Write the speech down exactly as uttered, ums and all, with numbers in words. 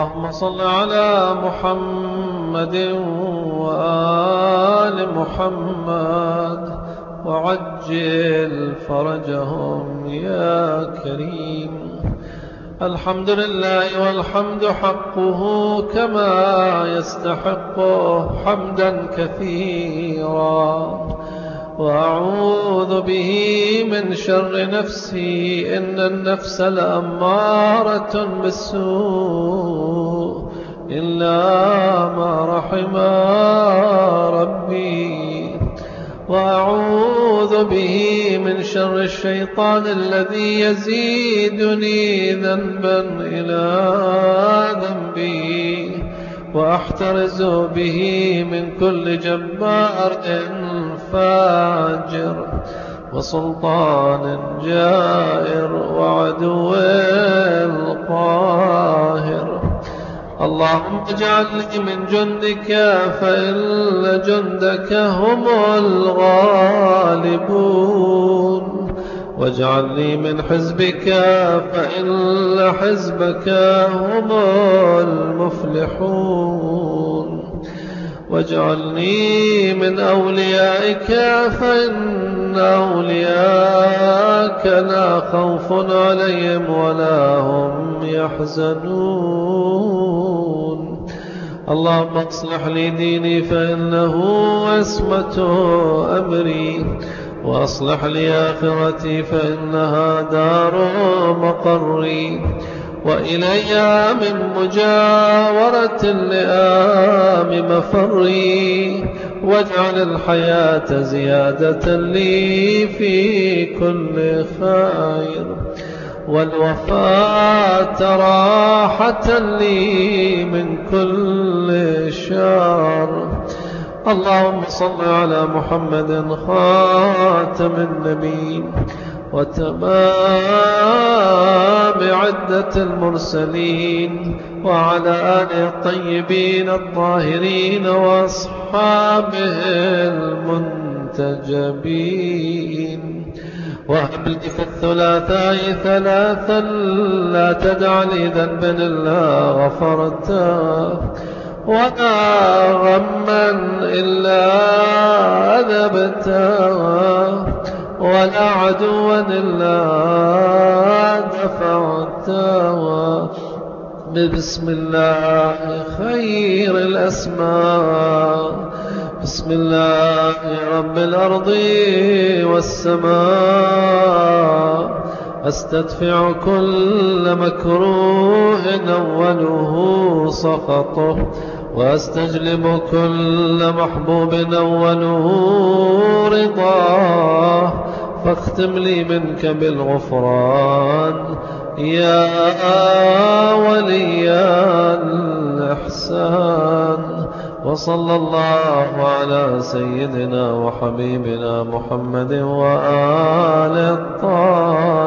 اللهم صل على محمد وآل محمد وعجل فرجهم يا كريم. الحمد لله والحمد حقه كما يستحقه حمدا كثيرا، وأعوذ به من شر نفسي إن النفس لأمارة بالسوء إلا ما رحم ربي، وأعوذ به من شر الشيطان الذي يزيدني ذنبا إلى ذنبي، وأحترز به من كل جبار فاجر وسلطان جائر وعدو قاهر. اللهم اجعلني من جندك فإن جندك هم الغالبون، واجعلني من حزبك فإن حزبك هم المفلحون، واجعلني من أوليائك فإن أولياءك لا خوف عليهم ولا هم يحزنون. اللهم اصلح لي ديني فإنه عصمة أمري، وأصلح لي آخرتي فإنها دار مقري، وإلي من مجاورة اللئام مفري، واجعل الحياة زيادة لي في كل خير، والوفاة راحة لي من كل شر. اللهم صل على محمد خاتم النبيين وتمام عدة المرسلين، وعلى آله الطيبين الطاهرين وأصحابه المنتجبين. وهب لي في الثلاثاء ثلاثا لا تدع لي ذنبا إلا غفرته، ولا غما إلا أذبته، ولا عدوا إلا دفعته. بسم الله خير الأسماء، بسم الله رب الأرض والسماء، أستدفع كل مكروه أوله سخطه، وأستجلب كل محبوب أوله رضاه، فاختم لي منك بالغفران يا ولي الإحسان. وصلى الله على سيدنا وحبيبنا محمد وآل الطاهرين.